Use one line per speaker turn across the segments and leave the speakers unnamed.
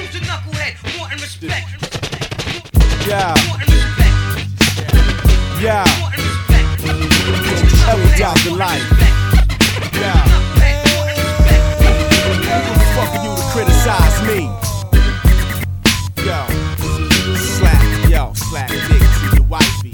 who's a knucklehead? More in respect.
Yeah.
More in respect.
Yeah.
More in respect.
Every doubt the life. Yeah. Who the fuck are you to criticize me? Slack dick to your wifey.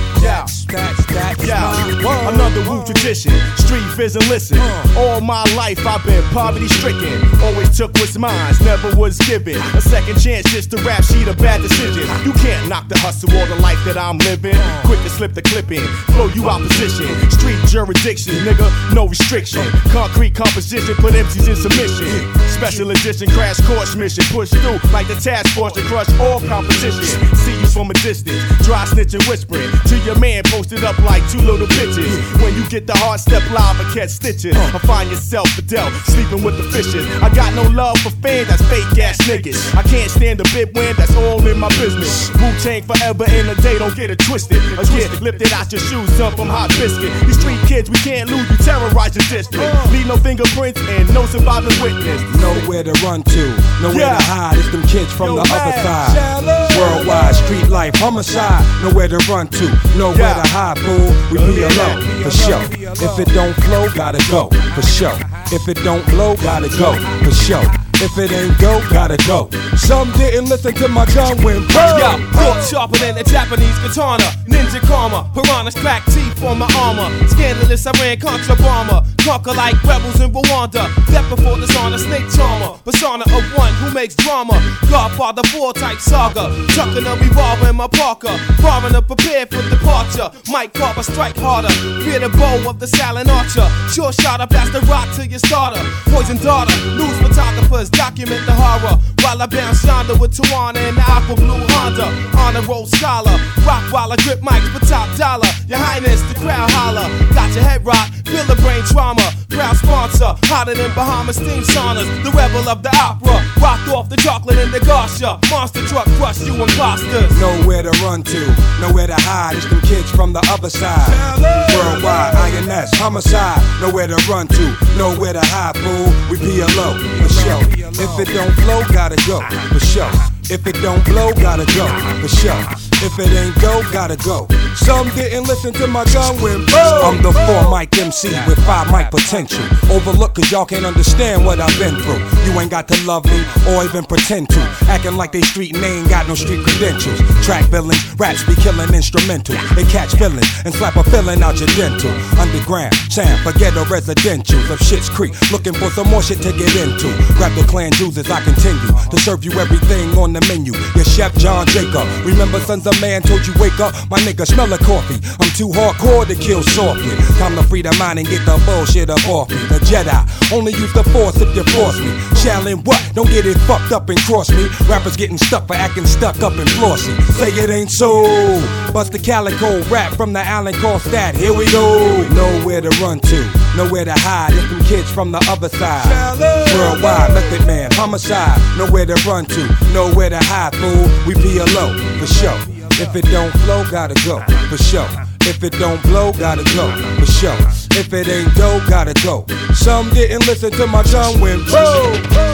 Another Wu tradition. Street vision, listen. All my life I've been poverty stricken. Always took what's mine, never was given a second chance just to rap sheet a bad decision. You can't knock the hustle or the life that I'm living. Quick to slip the clip in, flow you opposition. Street jurisdiction, nigga, no restriction. Concrete composition, put MCs in submission. Special edition, crash course mission. Push through like the task force to crush all competition. See you from a distance, dry snitching, whispering to your man posted up like two little bitches. When you get the hard step live and catch stitches, I find yourself Fidel, sleeping with the fishes. I got no love for fans, that's fake ass niggas. I can't stand a bit when that's all in my business. Wu-Tang forever in a day, don't get it twisted. A kid lifted out your shoes, dump from hot biscuit. These street kids, we can't lose, you terrorize the district. Leave no fingerprints and no surviving witness.
Nowhere to run to, nowhere to hide. It's them kids from the other side. Worldwide, street life, homicide. Nowhere to run to, nowhere to hide, fool. We be alone, for sure. If it don't flow, gotta go, for sure. If it don't blow, gotta go, for sure. If it ain't go, gotta go. Some didn't listen to my gun when
yo, thought sharper than a Japanese katana. Ninja karma, piranhas crack teeth on my armor. Scandalous, I ran contra bomber. Conquer like rebels in Rwanda. Death before dishonor, snake charmer. Persona of one who makes drama. Godfather 4 type saga. Chucking a revolver in my Parker. Foreigner prepared for departure. Mike Carver strike harder. Fear the bow of the silent archer. Sure shot up, pass the rock to your starter. Poison daughter, news photographers document the horror. While I bounce yonder with Tawana and the aqua blue Honda. Honor roll scholar. Rock while I grip mics for top dollar. Your Highness, the crowd holler. Got your head rock, feel the brain trauma. Crowd sponsor, hotter than Bahamas steam saunas. The rebel of the opera, rocked off the chocolate and the Garsha. Monster truck crush you imposters.
Nowhere to run to, nowhere to hide. It's them kids from the other side. Worldwide, INS, homicide. Nowhere to run to, nowhere to hide, fool. We PLO, for sure. If it don't flow, gotta go, for sure. If it don't blow, gotta go, for sure. If it ain't go, gotta go. Some didn't listen to my gun when I'm the 4 mic MC with 5 mic potential. Overlooked cause y'all can't understand what I've been through. You ain't got to love me or even pretend to. Acting like they street and they ain't got no street credentials. Track billings, raps be killing instrumental. They catch feelings and slap a feeling out your dental. Underground, sound, forget the residentials of Schitt's Creek. Looking for some more shit to get into. Grab the clan Jews as I continue to serve you everything on the menu. Your chef John Jacob. Remember Sons of Man told you wake up, my nigga smell of coffee. I'm too hardcore to kill softly. Time to free the mind and get the bullshit up off me. The Jedi, only use the force if you force me. Shaolin what? Don't get it fucked up and cross me. Rappers getting stuck for acting stuck up and flossy. Say it ain't so. Bust the calico rap from the Allen Call stat. Here we go. Nowhere to run to, nowhere to hide. It's them kids from the other side. Worldwide, Method Man, homicide. Nowhere to run to, nowhere to hide, fool. We PLO, for sure. If it don't flow, gotta go, for sure. If it don't blow, gotta go, for sure. If it ain't dope, gotta go. Some didn't listen to my gun when